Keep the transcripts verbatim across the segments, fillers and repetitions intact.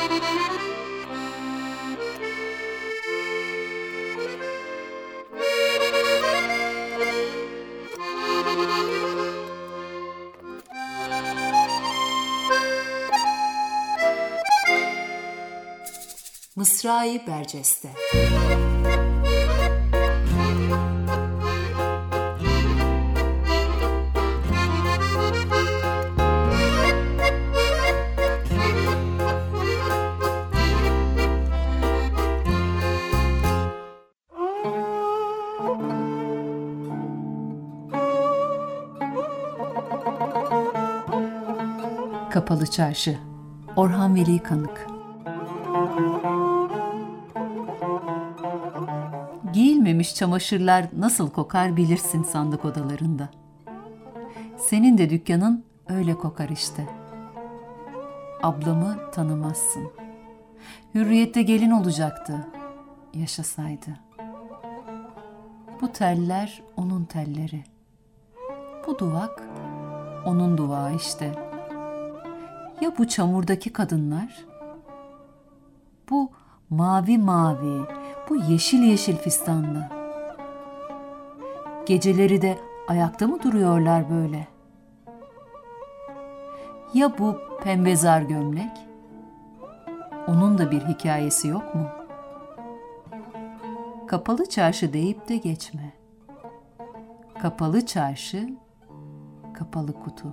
Mısra-i Berceste. Kapalı Çarşı. Orhan Veli Kanık. Giyilmemiş çamaşırlar nasıl kokar bilirsin sandık odalarında. Senin de dükkanın öyle kokar işte. Ablamı tanımazsın. Hürriyette gelin olacaktı, yaşasaydı. Bu teller onun telleri. Bu duvak onun duvağı işte. Ya bu çamurdaki kadınlar? Bu mavi mavi, bu yeşil yeşil fistanlı. Geceleri de ayakta mı duruyorlar böyle? Ya bu pembezar gömlek? Onun da bir hikayesi yok mu? Kapalı çarşı deyip de geçme. Kapalı çarşı, kapalı kutu.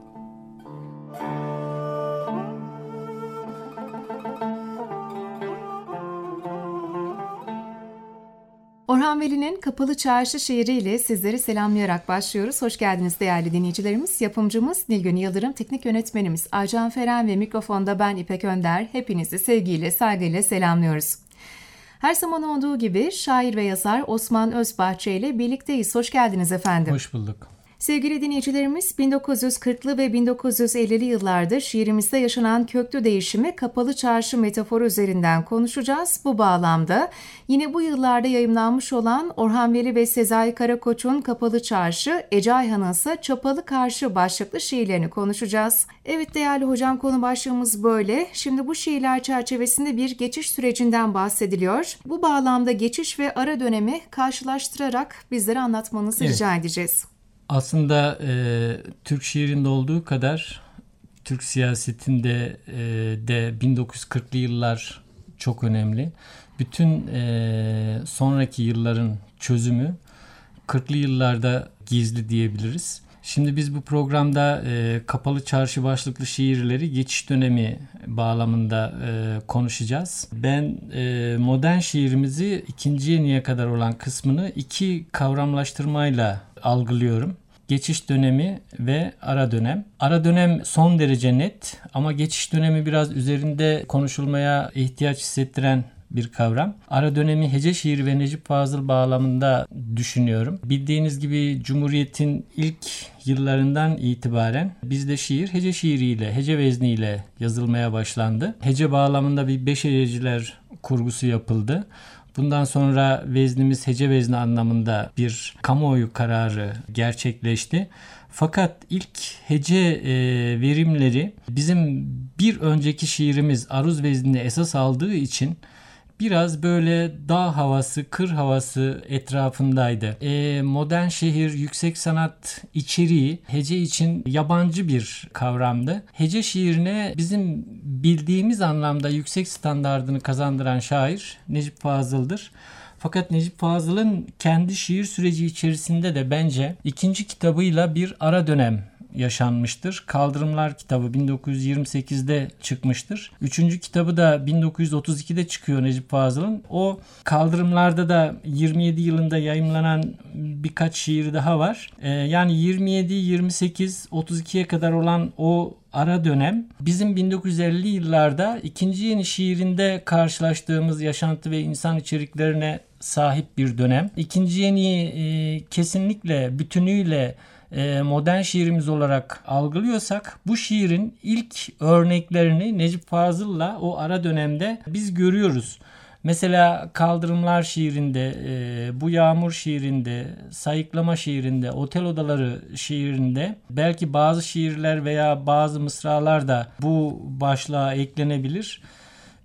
Orhan Veli'nin Kapalı Çarşı şiiriyle sizleri selamlayarak başlıyoruz. Hoş geldiniz değerli dinleyicilerimiz. Yapımcımız Nilgün Yıldırım, teknik yönetmenimiz Aycan Feren ve mikrofonda ben İpek Önder. Hepinizi sevgiyle, saygıyla selamlıyoruz. Her zaman olduğu gibi şair ve yazar Osman Özbahçe ile birlikteyiz. Hoş geldiniz efendim. Hoş bulduk. Sevgili dinleyicilerimiz, bin dokuz yüz kırklı ve bin dokuz yüz ellili yıllarda şiirimizde yaşanan köklü değişimi kapalı çarşı metaforu üzerinden konuşacağız. Bu bağlamda yine bu yıllarda yayımlanmış olan Orhan Veli ve Sezai Karakoç'un Kapalı Çarşı, Ece Ayhan'ın ise Çapalı Karşı başlıklı şiirlerini konuşacağız. Evet değerli hocam, konu başlığımız böyle. Şimdi bu şiirler çerçevesinde bir geçiş sürecinden bahsediliyor. Bu bağlamda geçiş ve ara dönemi karşılaştırarak bizlere anlatmanızı evet. rica edeceğiz. Aslında e, Türk şiirinde olduğu kadar Türk siyasetinde e, de bin dokuz yüz kırklı yıllar çok önemli. Bütün e, sonraki yılların çözümü kırklı yıllarda gizli diyebiliriz. Şimdi biz bu programda e, Kapalı Çarşı başlıklı şiirleri geçiş dönemi bağlamında e, konuşacağız. Ben e, modern şiirimizi ikinci yeniye kadar olan kısmını iki kavramlaştırmayla algılıyorum. Geçiş dönemi ve ara dönem. Ara dönem son derece net ama geçiş dönemi biraz üzerinde konuşulmaya ihtiyaç hissettiren bir kavram. Ara dönemi hece şiiri ve Necip Fazıl bağlamında düşünüyorum. Bildiğiniz gibi Cumhuriyet'in ilk yıllarından itibaren bizde şiir hece şiiriyle, hece vezniyle yazılmaya başlandı. Hece bağlamında bir beş hececiler kurgusu yapıldı. Bundan sonra veznimiz hece vezni anlamında bir kamuoyu kararı gerçekleşti. Fakat ilk hece e, verimleri bizim bir önceki şiirimiz aruz veznini esas aldığı için biraz böyle dağ havası, kır havası etrafındaydı. E, modern şehir, yüksek sanat içeriği hece için yabancı bir kavramdı. Hece şiirine bizim bildiğimiz anlamda yüksek standardını kazandıran şair Necip Fazıl'dır. Fakat Necip Fazıl'ın kendi şiir süreci içerisinde de bence ikinci kitabıyla bir ara dönem yaşanmıştır. Kaldırımlar kitabı bin dokuz yüz yirmi sekizde çıkmıştır. Üçüncü kitabı da bin dokuz yüz otuz ikide çıkıyor Necip Fazıl'ın. O Kaldırımlarda da yirmi yedi yılında yayımlanan birkaç şiir daha var. Ee, yani yirmi yedi, yirmi sekiz, otuz ikiye kadar olan o ara dönem bizim bin dokuz yüz ellili yıllarda ikinci yeni şiirinde karşılaştığımız yaşantı ve insan içeriklerine sahip bir dönem. İkinci yeni e, kesinlikle bütünüyle modern şiirimiz olarak algılıyorsak bu şiirin ilk örneklerini Necip Fazıl'la o ara dönemde biz görüyoruz. Mesela Kaldırımlar şiirinde, Bu Yağmur şiirinde, Sayıklama şiirinde, Otel Odaları şiirinde belki bazı şiirler veya bazı mısralar da bu başlığa eklenebilir.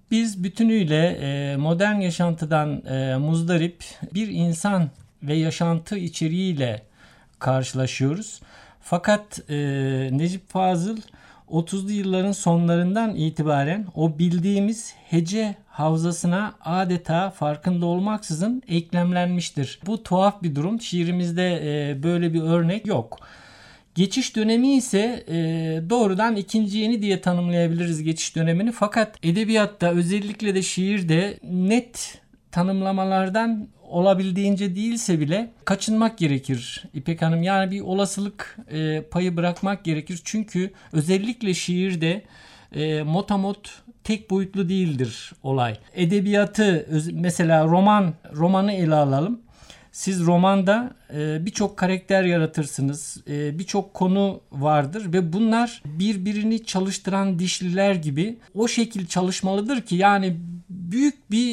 Biz bütünüyle e, modern yaşantıdan e, muzdarip bir insan ve yaşantı içeriğiyle karşılaşıyoruz. Fakat e, Necip Fazıl otuzlu yılların sonlarından itibaren o bildiğimiz hece havzasına adeta farkında olmaksızın eklemlenmiştir. Bu tuhaf bir durum. Şiirimizde e, böyle bir örnek yok. Geçiş dönemi ise e, doğrudan ikinci yeni diye tanımlayabiliriz geçiş dönemini. Fakat edebiyatta, özellikle de şiirde net tanımlamalardan olabildiğince değilse bile kaçınmak gerekir İpek Hanım. Yani bir olasılık e, payı bırakmak gerekir. Çünkü özellikle şiirde e, motamot tek boyutlu değildir olay. Edebiyatı, mesela roman romanı ele alalım. Siz romanda e, birçok karakter yaratırsınız. E, birçok konu vardır ve bunlar birbirini çalıştıran dişliler gibi o şekil çalışmalıdır ki yani büyük bir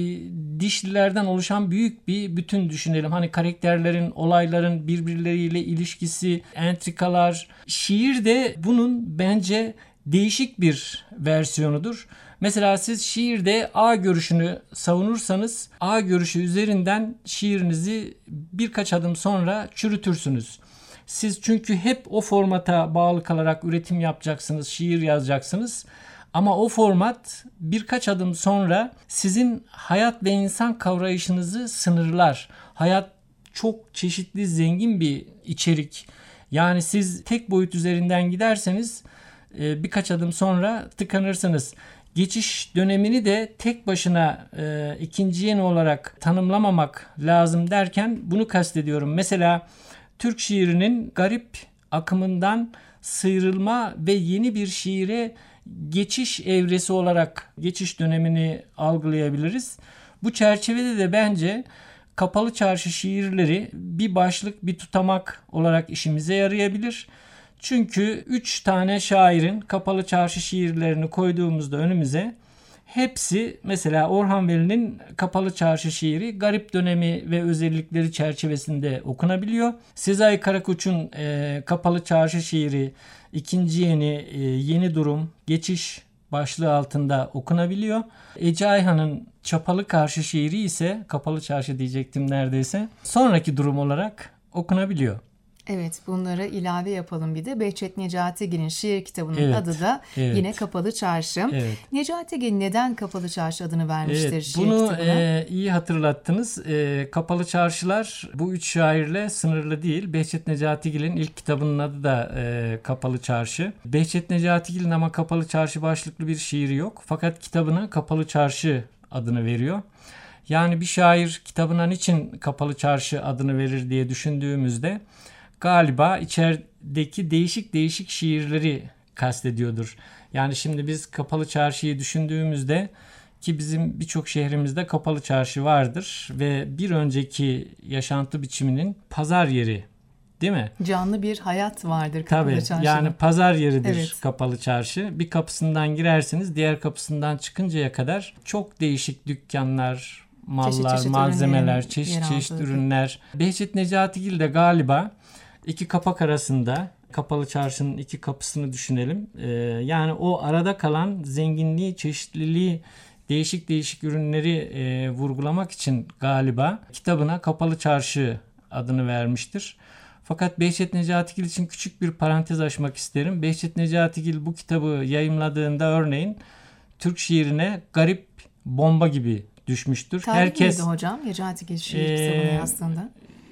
e, dişlilerden oluşan büyük bir bütün düşünelim. Hani karakterlerin, olayların birbirleriyle ilişkisi, entrikalar. Şiir de bunun bence değişik bir versiyonudur. Mesela siz şiirde A görüşünü savunursanız A görüşü üzerinden şiirinizi birkaç adım sonra çürütürsünüz. Siz çünkü hep o formata bağlı kalarak üretim yapacaksınız, şiir yazacaksınız. Ama o format birkaç adım sonra sizin hayat ve insan kavrayışınızı sınırlar. Hayat çok çeşitli, zengin bir içerik. Yani siz tek boyut üzerinden giderseniz birkaç adım sonra tıkanırsınız. Geçiş dönemini de tek başına e, ikinci yeni olarak tanımlamamak lazım derken bunu kastediyorum. Mesela Türk şiirinin garip akımından sıyrılma ve yeni bir şiire geçiş evresi olarak geçiş dönemini algılayabiliriz. Bu çerçevede de bence Kapalı Çarşı şiirleri bir başlık, bir tutamak olarak işimize yarayabilir. Çünkü üç tane şairin Kapalı Çarşı şiirlerini koyduğumuzda önümüze hepsi, mesela Orhan Veli'nin Kapalı Çarşı şiiri garip dönemi ve özellikleri çerçevesinde okunabiliyor. Sezai Karakoç'un e, Kapalı Çarşı şiiri ikinci yeni, e, yeni durum, geçiş başlığı altında okunabiliyor. Ece Ayhan'ın Çapalı Karşı şiiri ise, Kapalı Çarşı diyecektim neredeyse, sonraki durum olarak okunabiliyor. Evet, bunlara ilave yapalım bir de. Behçet Necatigil'in şiir kitabının evet, adı da evet. yine Kapalı Çarşı. Evet. Necatigil neden Kapalı Çarşı adını vermiştir evet, şiir bunu, kitabına? Bunu e, iyi hatırlattınız. E, Kapalı Çarşılar bu üç şairle sınırlı değil. Behçet Necatigil'in ilk kitabının adı da e, Kapalı Çarşı. Behçet Necatigil'in ama Kapalı Çarşı başlıklı bir şiiri yok. Fakat kitabına Kapalı Çarşı adını veriyor. Yani bir şair kitabına niçin Kapalı Çarşı adını verir diye düşündüğümüzde galiba içerideki değişik değişik şiirleri kastediyordur. Yani şimdi biz Kapalı Çarşı'yı düşündüğümüzde, ki bizim birçok şehrimizde Kapalı Çarşı vardır ve bir önceki yaşantı biçiminin pazar yeri, değil mi? Canlı bir hayat vardır Kapalı Tabii, Çarşı'nın. yani pazar yeridir evet. Kapalı Çarşı. Bir kapısından girersiniz, diğer kapısından çıkıncaya kadar çok değişik dükkanlar, mallar, çeşit çeşit malzemeler, çeşit çeşit ürünler. Behçet Necatigil de galiba İki kapak arasında, Kapalı Çarşı'nın iki kapısını düşünelim. Ee, yani o arada kalan zenginliği, çeşitliliği, değişik değişik ürünleri e, vurgulamak için galiba kitabına Kapalı Çarşı adını vermiştir. Fakat Behçet Necatigil için küçük bir parantez açmak isterim. Behçet Necatigil bu kitabı yayımladığında örneğin Türk şiirine garip bomba gibi düşmüştür. Tarih Herkes neydi hocam Necatigil şiir e, kitabını yazdığında?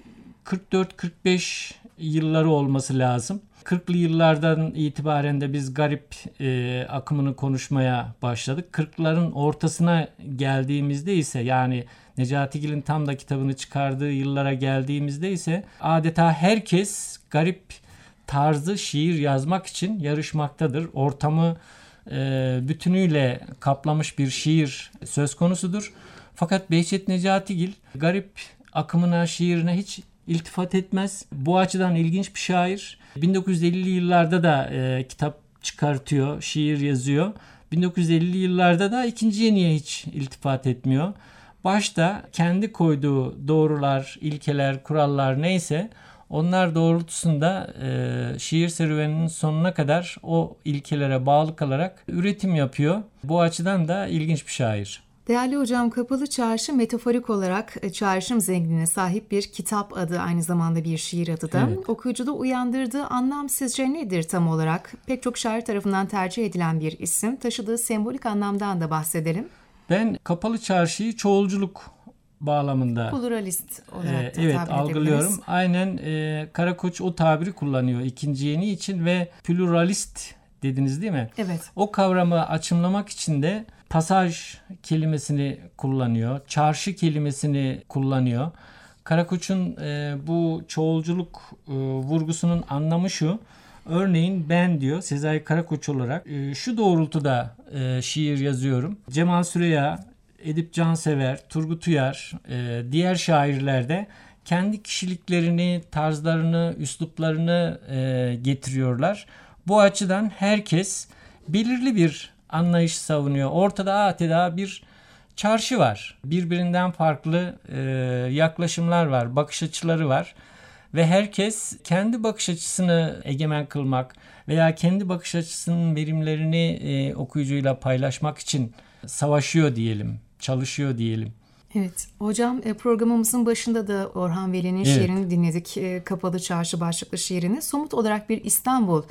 kırk dört kırk beş yılları olması lazım. kırklı yıllardan itibaren de biz garip e, akımını konuşmaya başladık. kırkların ortasına geldiğimizde ise, yani Necatigil'in tam da kitabını çıkardığı yıllara geldiğimizde ise adeta herkes garip tarzı şiir yazmak için yarışmaktadır. Ortamı e, bütünüyle kaplamış bir şiir söz konusudur. Fakat Behçet Necatigil garip akımına, şiirine hiç iltifat etmez. Bu açıdan ilginç bir şair. bin dokuz yüz ellili yıllarda da e, kitap çıkartıyor, şiir yazıyor. bin dokuz yüz ellili yıllarda da ikinci yeniye hiç iltifat etmiyor. Başta kendi koyduğu doğrular, ilkeler, kurallar neyse Onlar doğrultusunda e, şiir serüveninin sonuna kadar o ilkelere bağlı kalarak üretim yapıyor. Bu açıdan da ilginç bir şair. Değerli hocam, Kapalı Çarşı metaforik olarak çağrışım zenginliğine sahip bir kitap adı, aynı zamanda bir şiir adı da. Evet. Okuyucuda uyandırdığı anlam sizce nedir tam olarak? Pek çok şair tarafından tercih edilen bir isim. Taşıdığı sembolik anlamdan da bahsedelim. Ben Kapalı Çarşı'yı çoğulculuk bağlamında Pluralist olarak da e, evet tabir algılıyorum. edebiliriz. Aynen e, Karakoç o tabiri kullanıyor ikinci yeni için ve pluralist dediniz değil mi? Evet. O kavramı açımlamak için de pasaj kelimesini kullanıyor. Çarşı kelimesini kullanıyor. Karakoç'un e, bu çoğulculuk e, vurgusunun anlamı şu. Örneğin ben diyor Sezai Karakoç olarak e, şu doğrultuda e, şiir yazıyorum. Cemal Süreya, Edip Cansever, Turgut Uyar, e, diğer şairler de kendi kişiliklerini, tarzlarını, üsluplarını e, getiriyorlar. Bu açıdan herkes belirli bir anlayış savunuyor. Ortada adeta bir çarşı var. Birbirinden farklı e, yaklaşımlar var, bakış açıları var. Ve herkes kendi bakış açısını egemen kılmak veya kendi bakış açısının verimlerini e, okuyucuyla paylaşmak için savaşıyor diyelim, çalışıyor diyelim. Evet hocam, programımızın başında da Orhan Veli'nin Evet. şiirini dinledik. Kapalı Çarşı başlıklı şiirini. Somut olarak bir İstanbul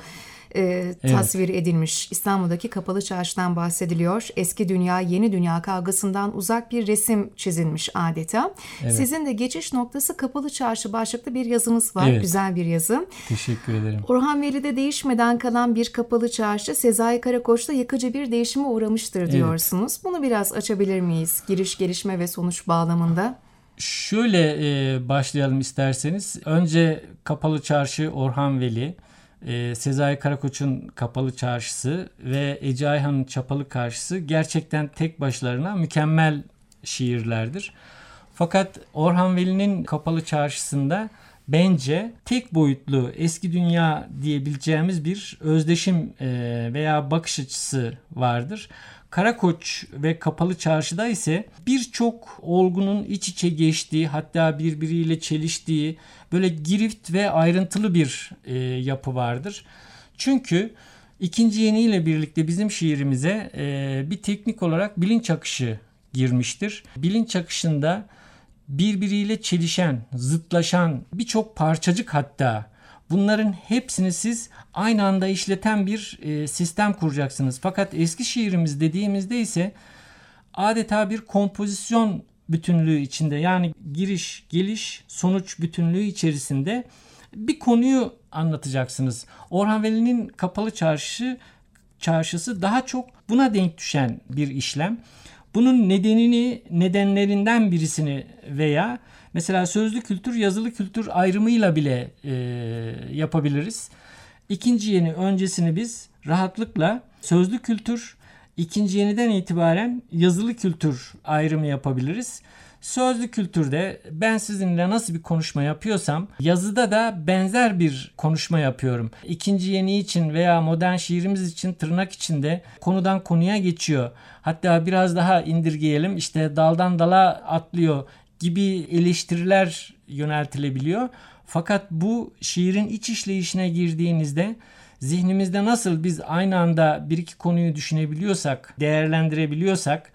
e, tasvir edilmiş. İstanbul'daki Kapalı Çarşı'dan bahsediliyor. Eski dünya, yeni dünya kavgasından uzak bir resim çizilmiş adeta. Evet. Sizin de geçiş noktası Kapalı Çarşı başlıklı bir yazınız var. Evet. Güzel bir yazı. Teşekkür ederim. Orhan Veli'de değişmeden kalan bir Kapalı Çarşı, Sezai Karakoç'ta yıkıcı bir değişime uğramıştır diyorsunuz. Evet. Bunu biraz açabilir miyiz? Giriş, gelişme ve sonuç bağlamında. Şöyle e, başlayalım isterseniz. Önce Kapalı Çarşı, Orhan Veli, e, Sezai Karakoç'un Kapalı Çarşısı ve Ece Ayhan'ın Çapalı Karşısı gerçekten tek başlarına mükemmel şiirlerdir. Fakat Orhan Veli'nin Kapalı Çarşısı'nda bence tek boyutlu eski dünya diyebileceğimiz bir özdeşim e, veya bakış açısı vardır. Karakoç ve Kapalı Çarşı'da ise birçok olgunun iç içe geçtiği, hatta birbiriyle çeliştiği böyle girift ve ayrıntılı bir e, yapı vardır. Çünkü ikinci yeni ile birlikte bizim şiirimize e, bir teknik olarak bilinç akışı girmiştir. Bilinç akışında birbiriyle çelişen, zıtlaşan birçok parçacık, hatta bunların hepsini siz aynı anda işleten bir e, sistem kuracaksınız. Fakat eski şiirimiz dediğimizde ise adeta bir kompozisyon bütünlüğü içinde, yani giriş, geliş, sonuç bütünlüğü içerisinde bir konuyu anlatacaksınız. Orhan Veli'nin Kapalı Çarşı çarşısı daha çok buna denk düşen bir işlem. Bunun nedenini, nedenlerinden birisini veya mesela sözlü kültür, yazılı kültür ayrımıyla bile e, yapabiliriz. İkinci yeni öncesini biz rahatlıkla sözlü kültür, ikinci yeniden itibaren yazılı kültür ayrımı yapabiliriz. Sözlü kültürde ben sizinle nasıl bir konuşma yapıyorsam yazıda da benzer bir konuşma yapıyorum. İkinci yeni için veya modern şiirimiz için tırnak içinde konudan konuya geçiyor. Hatta biraz daha indirgeyelim, işte daldan dala atlıyor gibi eleştiriler yöneltilebiliyor. Fakat bu şiirin iç işleyişine girdiğinizde zihnimizde nasıl biz aynı anda bir iki konuyu düşünebiliyorsak, değerlendirebiliyorsak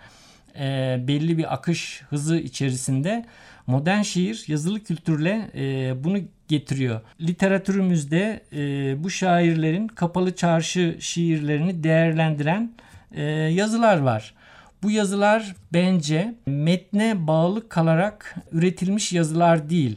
e, belli bir akış hızı içerisinde modern şiir yazılı kültürle e, bunu getiriyor. Literatürümüzde e, bu şairlerin Kapalı Çarşı şiirlerini değerlendiren e, yazılar var. Bu yazılar bence metne bağlı kalarak üretilmiş yazılar değil,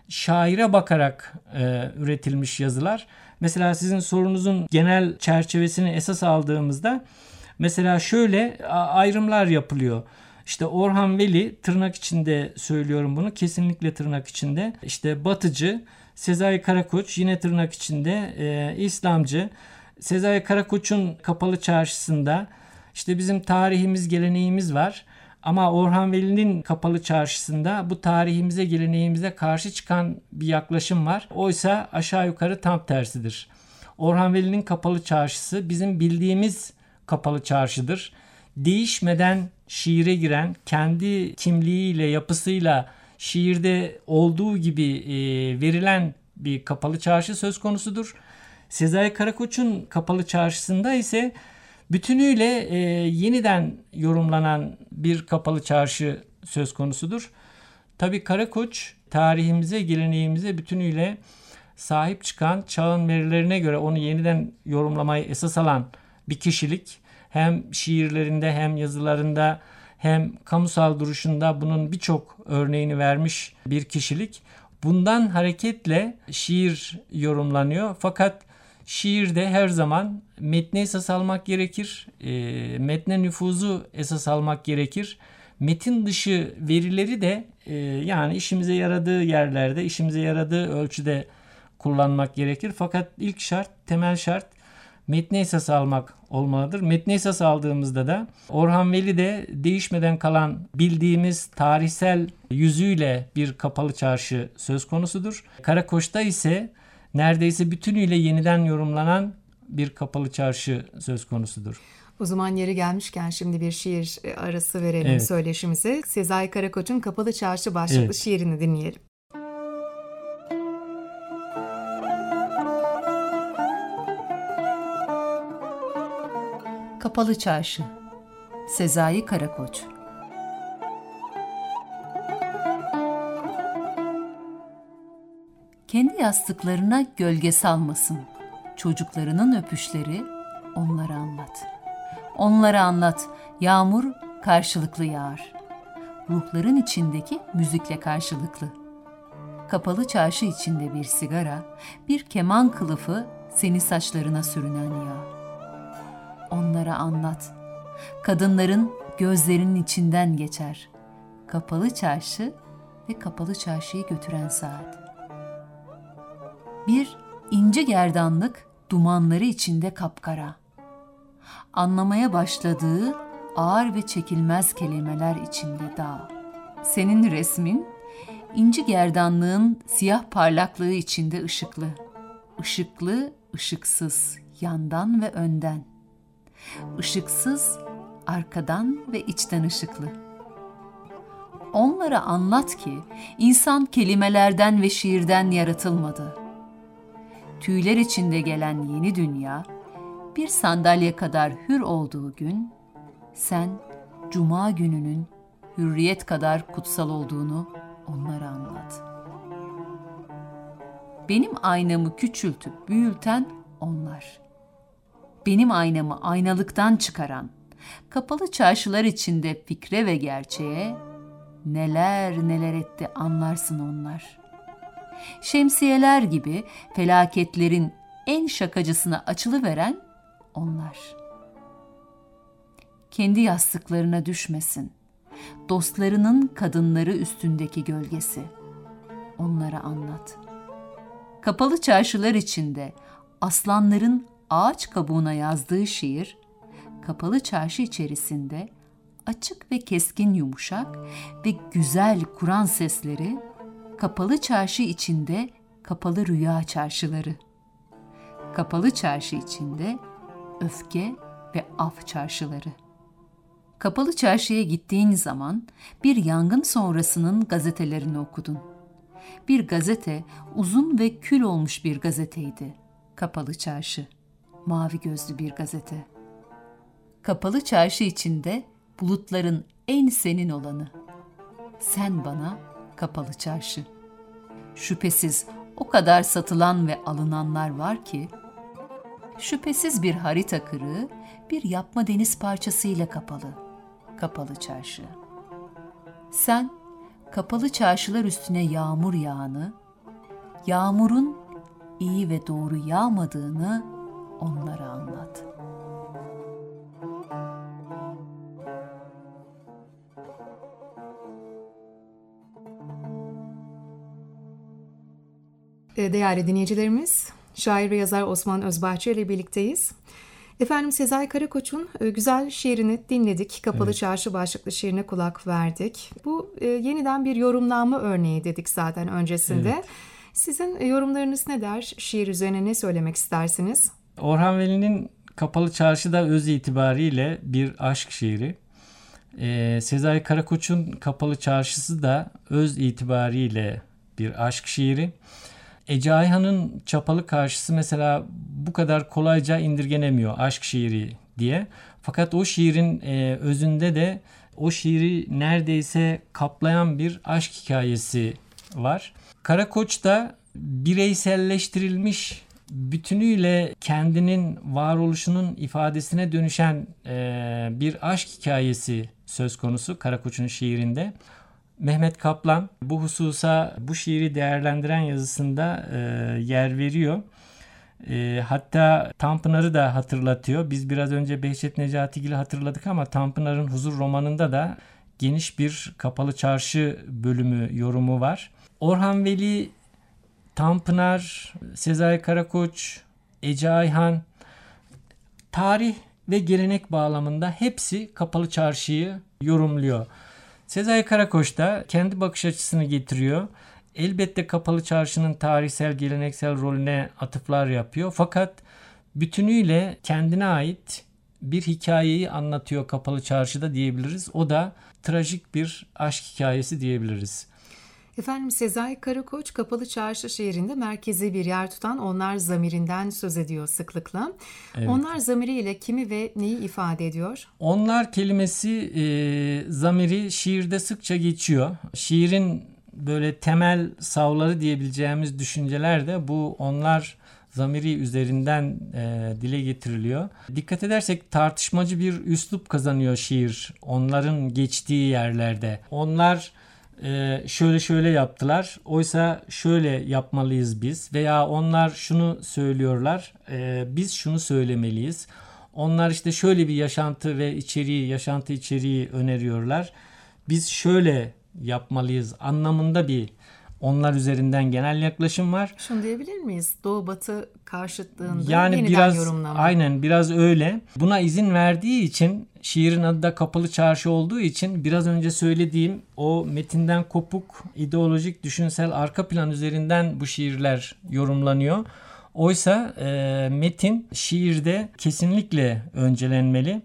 şaire bakarak e, üretilmiş yazılar. Mesela sizin sorunuzun genel çerçevesini esas aldığımızda mesela şöyle ayrımlar yapılıyor. İşte Orhan Veli, tırnak içinde söylüyorum bunu, kesinlikle tırnak içinde, işte batıcı, Sezai Karakoç yine tırnak içinde e, İslamcı. Sezai Karakoç'un Kapalı Çarşısı'nda işte bizim tarihimiz, geleneğimiz var. Ama Orhan Veli'nin Kapalı Çarşısı'nda bu tarihimize, geleneğimize karşı çıkan bir yaklaşım var. Oysa aşağı yukarı tam tersidir. Orhan Veli'nin Kapalı Çarşısı bizim bildiğimiz Kapalı Çarşıdır. Değişmeden şiire giren, kendi kimliğiyle, yapısıyla şiirde olduğu gibi e, verilen bir kapalı çarşı söz konusudur. Sezai Karakoç'un Kapalı Çarşısı'nda ise bütünüyle e, yeniden yorumlanan bir kapalı çarşı söz konusudur. Tabii Karakoç tarihimize, geleneğimize bütünüyle sahip çıkan, çağın verilerine göre onu yeniden yorumlamayı esas alan bir kişilik. Hem şiirlerinde hem yazılarında hem kamusal duruşunda bunun birçok örneğini vermiş bir kişilik. Bundan hareketle şiir yorumlanıyor. Fakat şiirde her zaman metni esas almak gerekir. E, metne nüfuzu esas almak gerekir. Metin dışı verileri de e, yani işimize yaradığı yerlerde, işimize yaradığı ölçüde kullanmak gerekir. Fakat ilk şart, temel şart metni esas almak olmalıdır. Metni esas aldığımızda da Orhan Veli'de değişmeden kalan bildiğimiz tarihsel yüzüyle bir kapalı çarşı söz konusudur. Karakoç'ta ise neredeyse bütünüyle yeniden yorumlanan bir kapalı çarşı söz konusudur. O zaman yeri gelmişken şimdi bir şiir arası verelim Evet. söyleşimize. Sezai Karakoç'un Kapalı Çarşı başlıklı Evet. şiirini dinleyelim. Kapalı Çarşı, Sezai Karakoç. Kendi yastıklarına gölge salmasın. Çocuklarının öpüşleri onlara anlat. Onlara anlat. Yağmur karşılıklı yağar. Ruhların içindeki müzikle karşılıklı. Kapalı çarşı içinde bir sigara, bir keman kılıfı seni saçlarına sürünen yağ. Onlara anlat. Kadınların gözlerinin içinden geçer. Kapalı çarşı ve kapalı çarşıyı götüren saat. Bir ince gerdanlık dumanları içinde kapkara. Anlamaya başladığı ağır ve çekilmez kelimeler içinde dağ. Senin resmin, inci gerdanlığın siyah parlaklığı içinde ışıklı. Işıklı, ışıksız, yandan ve önden. Işıksız, arkadan ve içten ışıklı. Onlara anlat ki insan kelimelerden ve şiirden yaratılmadı. Tüyler içinde gelen yeni dünya, bir sandalye kadar hür olduğu gün, sen Cuma gününün hürriyet kadar kutsal olduğunu onlara anlat. Benim aynamı küçültüp büyülten onlar. Benim aynamı aynalıktan çıkaran, kapalı çarşılar içinde fikre ve gerçeğe neler neler etti anlarsın onlar. Şemsiyeler gibi felaketlerin en şakacısına açılıveren onlar. Kendi yastıklarına düşmesin, dostlarının kadınları üstündeki gölgesi. Onlara anlat. Kapalı çarşılar içinde aslanların ağaç kabuğuna yazdığı şiir, kapalı çarşı içerisinde açık ve keskin yumuşak ve güzel Kur'an sesleri, kapalı çarşı içinde kapalı rüya çarşıları. Kapalı çarşı içinde öfke ve af çarşıları. Kapalı çarşıya gittiğin zaman bir yangın sonrasının gazetelerini okudun. Bir gazete uzun ve kül olmuş bir gazeteydi. Kapalı çarşı, mavi gözlü bir gazete. Kapalı çarşı içinde bulutların en senin olanı. Sen bana kapalı çarşı. Şüphesiz o kadar satılan ve alınanlar var ki, şüphesiz bir harita kırığı, bir yapma deniz parçasıyla kapalı. Kapalı çarşı. Sen kapalı çarşılar üstüne yağmur yağını, yağmurun iyi ve doğru yağmadığını onlara anlat. Değerli dinleyicilerimiz, şair ve yazar Osman Özbahçe ile birlikteyiz. Efendim Sezai Karakoç'un güzel şiirini dinledik. Kapalı evet. Çarşı başlıklı şiirine kulak verdik. Bu e, yeniden bir yorumlanma örneği dedik zaten öncesinde. Evet. Sizin yorumlarınız ne der? Şiir üzerine ne söylemek istersiniz? Orhan Veli'nin Kapalı Çarşı'da öz itibariyle bir aşk şiiri. Ee, Sezai Karakoç'un Kapalı Çarşısı da öz itibariyle bir aşk şiiri. Ece Ayhan'ın Çapalı Karşısı mesela bu kadar kolayca indirgenemiyor aşk şiiri diye. Fakat o şiirin e, özünde de o şiiri neredeyse kaplayan bir aşk hikayesi var. Karakoç da bireyselleştirilmiş, bütünüyle kendinin varoluşunun ifadesine dönüşen e, bir aşk hikayesi söz konusu Karakoç'un şiirinde. Mehmet Kaplan bu hususa, bu şiiri değerlendiren yazısında e, yer veriyor. E, hatta Tanpınar'ı da hatırlatıyor. Biz biraz önce Behçet Necatigil'i hatırladık ama Tanpınar'ın Huzur romanında da geniş bir Kapalı Çarşı bölümü, yorumu var. Orhan Veli, Tanpınar, Sezai Karakoç, Ece Ayhan, tarih ve gelenek bağlamında hepsi Kapalı Çarşı'yı yorumluyor. Sezai Karakoç da kendi bakış açısını getiriyor. Elbette Kapalı Çarşı'nın tarihsel, geleneksel rolüne atıflar yapıyor. Fakat bütünüyle kendine ait bir hikayeyi anlatıyor Kapalı Çarşı'da diyebiliriz. O da trajik bir aşk hikayesi diyebiliriz. Efendim, Sezai Karakoç Kapalı Çarşı şiirinde merkezi bir yer tutan Onlar zamirinden söz ediyor sıklıkla. Evet. Onlar zamiriyle kimi ve neyi ifade ediyor? Onlar kelimesi e, zamiri şiirde sıkça geçiyor. Şiirin böyle temel savları diyebileceğimiz düşünceler de bu onlar zamiri üzerinden e, dile getiriliyor. Dikkat edersek tartışmacı bir üslup kazanıyor şiir onların geçtiği yerlerde. Onlar Ee, şöyle şöyle yaptılar, oysa şöyle yapmalıyız biz, veya onlar şunu söylüyorlar, e, biz şunu söylemeliyiz. Onlar işte şöyle bir yaşantı ve içeriği, yaşantı içeriği öneriyorlar, biz şöyle yapmalıyız anlamında bir onlar üzerinden genel yaklaşım var. Şunu diyebilir miyiz? Doğu Batı karşıtlığında yani yeniden biraz, yorumlama. Aynen biraz öyle. Buna izin verdiği için, şiirin adı da Kapalı Çarşı olduğu için biraz önce söylediğim o metinden kopuk ideolojik düşünsel arka plan üzerinden bu şiirler yorumlanıyor. Oysa e, metin şiirde kesinlikle öncelenmeli.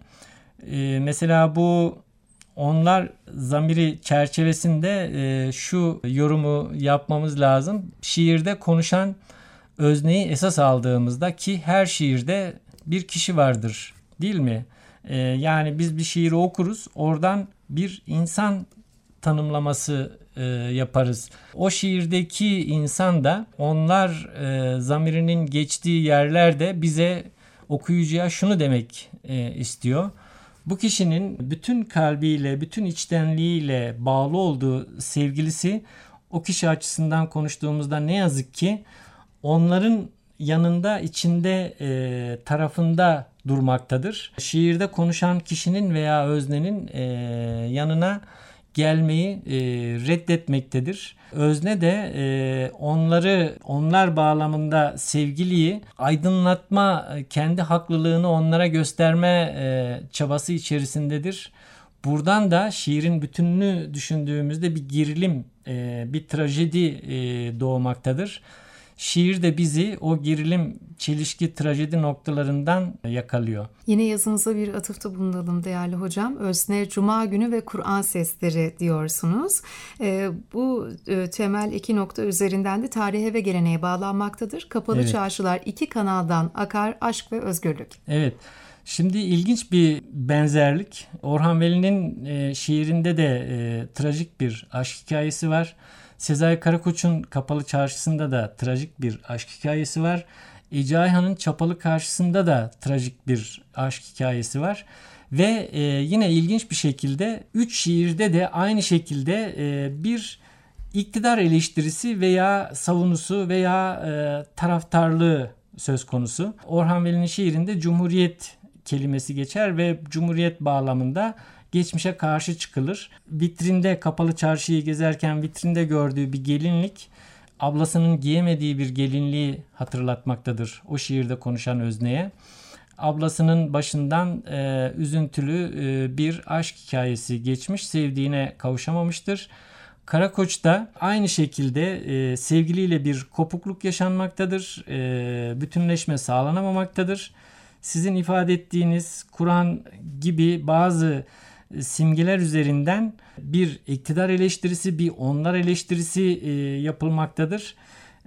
E, mesela bu onlar zamiri çerçevesinde e, şu yorumu yapmamız lazım. Şiirde konuşan özneyi esas aldığımızda, ki her şiirde bir kişi vardır, değil mi? E, yani biz bir şiiri okuruz, oradan bir insan tanımlaması e, yaparız. O şiirdeki insan da onlar e, zamirinin geçtiği yerlerde bize, okuyucuya şunu demek e, istiyor. Bu kişinin bütün kalbiyle, bütün içtenliğiyle bağlı olduğu sevgilisi, o kişi açısından konuştuğumuzda ne yazık ki onların yanında, içinde, e, tarafında durmaktadır. Şiirde konuşan kişinin veya öznenin e, yanına gelmeyi e, reddetmektedir. Özne de e, onları, onlar bağlamında sevgiliyi aydınlatma, kendi haklılığını onlara gösterme e, çabası içerisindedir. Buradan da şiirin bütününü düşündüğümüzde bir gerilim, e, bir trajedi e, doğmaktadır. Şiir de bizi o gerilim, çelişki, trajedi noktalarından yakalıyor. Yine yazınıza bir atıfta bulunalım değerli hocam. Özne, Cuma günü ve Kur'an sesleri diyorsunuz. E, bu e, temel iki nokta üzerinden de tarihe ve geleneğe bağlanmaktadır. Kapalı evet. Çarşılar iki kanaldan akar, aşk ve özgürlük. Evet. Şimdi ilginç bir benzerlik. Orhan Veli'nin e, şiirinde de e, trajik bir aşk hikayesi var. Sezai Karakoç'un Kapalı Çarşısı'nda da trajik bir aşk hikayesi var. Ece Ayhan'ın Çapalı Karşısı'nda da trajik bir aşk hikayesi var. Ve e, yine ilginç bir şekilde üç şiirde de aynı şekilde e, bir iktidar eleştirisi veya savunusu veya e, taraftarlığı söz konusu. Orhan Veli'nin şiirinde Cumhuriyet kelimesi geçer ve Cumhuriyet bağlamında geçmişe karşı çıkılır. Vitrinde, Kapalı Çarşı'yı gezerken vitrinde gördüğü bir gelinlik, ablasının giyemediği bir gelinliği hatırlatmaktadır o şiirde konuşan özneye. Ablasının başından e, üzüntülü e, bir aşk hikayesi geçmiş, sevdiğine kavuşamamıştır. Karakoç da aynı şekilde e, sevgiliyle bir kopukluk yaşanmaktadır, e, bütünleşme sağlanamamaktadır. Sizin ifade ettiğiniz Kur'an gibi bazı simgeler üzerinden bir iktidar eleştirisi, bir onlar eleştirisi e, yapılmaktadır.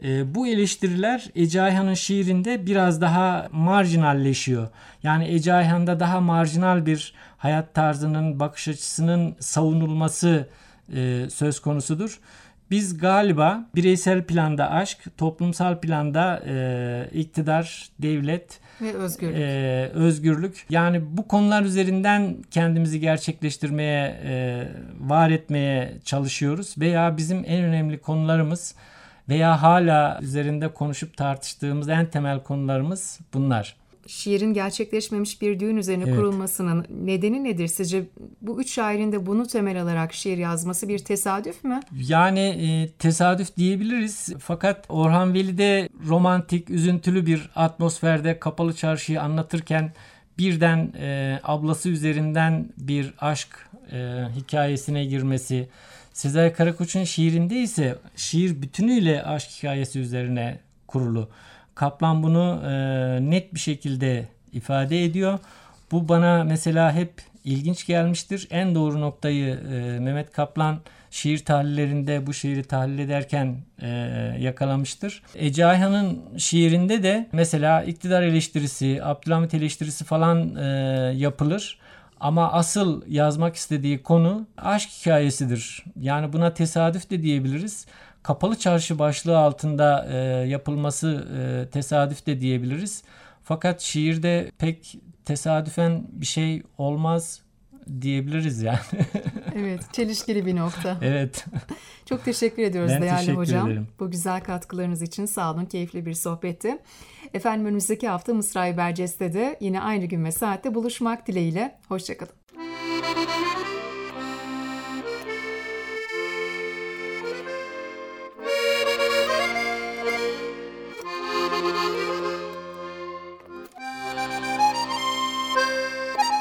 E, bu eleştiriler Ece Ayhan'ın şiirinde biraz daha marjinalleşiyor. Yani Ece Ayhan'da daha marjinal bir hayat tarzının, bakış açısının savunulması e, söz konusudur. Biz galiba bireysel planda aşk, toplumsal planda e, iktidar, devlet ve özgürlük. E, özgürlük. Yani bu konular üzerinden kendimizi gerçekleştirmeye, e, var etmeye çalışıyoruz. Veya bizim en önemli konularımız veya hala üzerinde konuşup tartıştığımız en temel konularımız bunlar. Şiirin gerçekleşmemiş bir düğün üzerine evet. kurulmasının nedeni nedir? Sizce bu üç şairin de bunu temel alarak şiir yazması bir tesadüf mü? Yani e, tesadüf diyebiliriz. Fakat Orhan Veli de romantik, üzüntülü bir atmosferde Kapalı Çarşı'yı anlatırken birden e, ablası üzerinden bir aşk e, hikayesine girmesi. Sezai Karakoç'un şiirinde ise şiir bütünüyle aşk hikayesi üzerine kurulu. Kaplan bunu e, net bir şekilde ifade ediyor. Bu bana mesela hep ilginç gelmiştir. En doğru noktayı e, Mehmet Kaplan şiir tahlillerinde bu şiiri tahlil ederken e, yakalamıştır. Ece Ayhan'ın şiirinde de mesela iktidar eleştirisi, Abdülhamit eleştirisi falan e, yapılır. Ama asıl yazmak istediği konu aşk hikayesidir. Yani buna tesadüf de diyebiliriz. Kapalı Çarşı başlığı altında e, yapılması e, tesadüf de diyebiliriz. Fakat şiirde pek tesadüfen bir şey olmaz diyebiliriz yani. Evet, çelişkili bir nokta. Evet. Çok teşekkür ediyoruz ben değerli teşekkür hocam. Ederim. Bu güzel katkılarınız için sağ olun, keyifli bir sohbetti. Efendim önümüzdeki hafta Mısra-i Berceste'de de yine aynı gün ve saatte buluşmak dileğiyle. Hoşçakalın.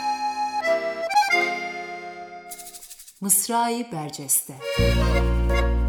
Mısra-i Berceste.